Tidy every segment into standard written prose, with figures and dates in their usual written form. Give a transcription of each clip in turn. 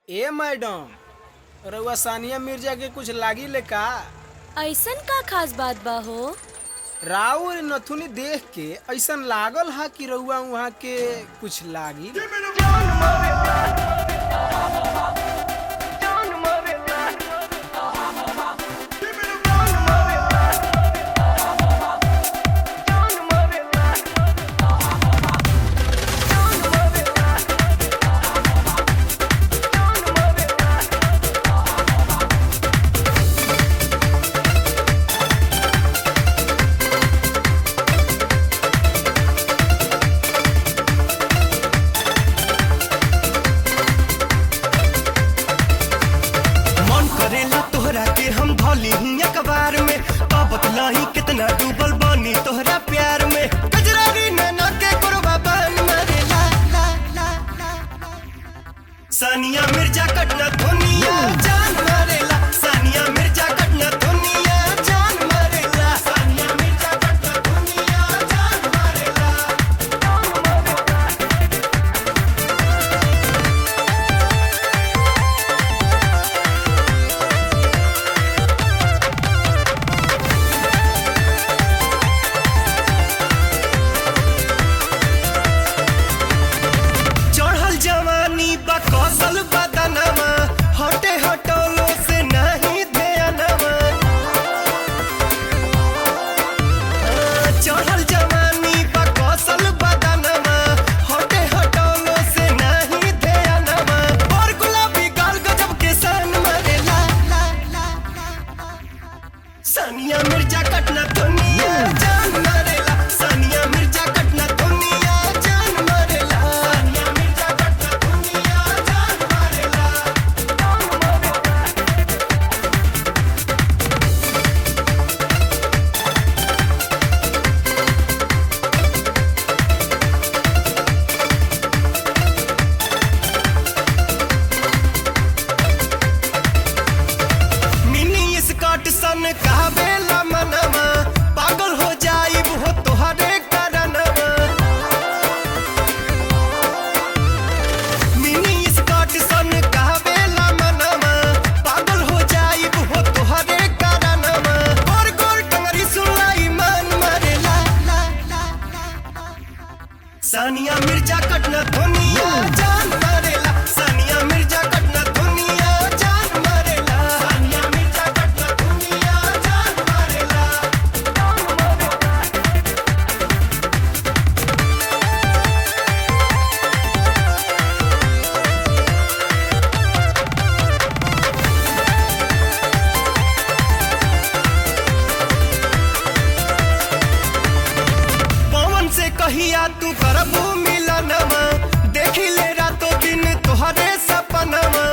ए madam, रउआ सानिया मिर्जा के कुछ लागी ले का? ऐसन का खास बात बा हो? राउर नथुनी देख के ऐसन लागल हा कि रउआ वहाँ के कुछ लागी। अखबार में पापत लाही कितना डूबल बानी तोहरा प्यार में गजरारी नैना के कुर्बा बन मरे ला ला ला ला सानिया मिर्जा कटना दुनिया जान मरेला सानिया मिर्जा कटना दुनिया जान मरेला सानिया मिर्जा कटना दुनिया जान मरेला कौशल बदनमा हटे हटोलो से नहीं ध्यानमा चढ़ल जवानी बा कौशल बदनमा हटे हटोलो से नहीं ध्यानमा और गुलाबी गाल गजब के सन मरे ला ला ला ला सानिया मिर्जा कटना दुनिया जान मरेला सानिया मिर्जा कटना दुनिया जान मरेला सानिया मिर्जा कटना दुनिया सन कहबेला मनवा पागल हो जाइब हो तोहरे करनवा मिनी स्कर्ट सन कहबेला मनवा पागल हो जाइब हो तोहरे करनवा गोर गोर टंगरी सुनाई मन मरे ला ला ला ला सानिया मिर्जा कटना दुनिया जान मरेला सानिया मिर्जा कटना दुनिया जान मरेला सानिया मिर्जा कटना दुनिया जान मरेला पवन से कहिया तू करबू मिलनवा देखी ले रातों दिन तोहरे सपनवा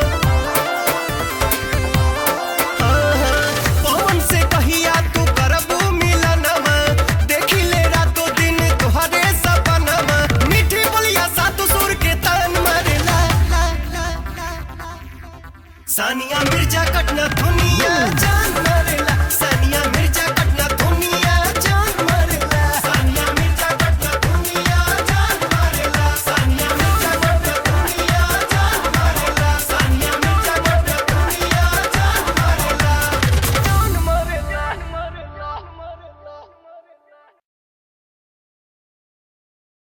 पवन से कहिया तू करबू मिलनवा देखी ले रातों दिन तोहरे सपनवा मीठी बोलिया सातु सुर के तान मरे ला ला ला ला सानिया मिर्जा कटना दुनिया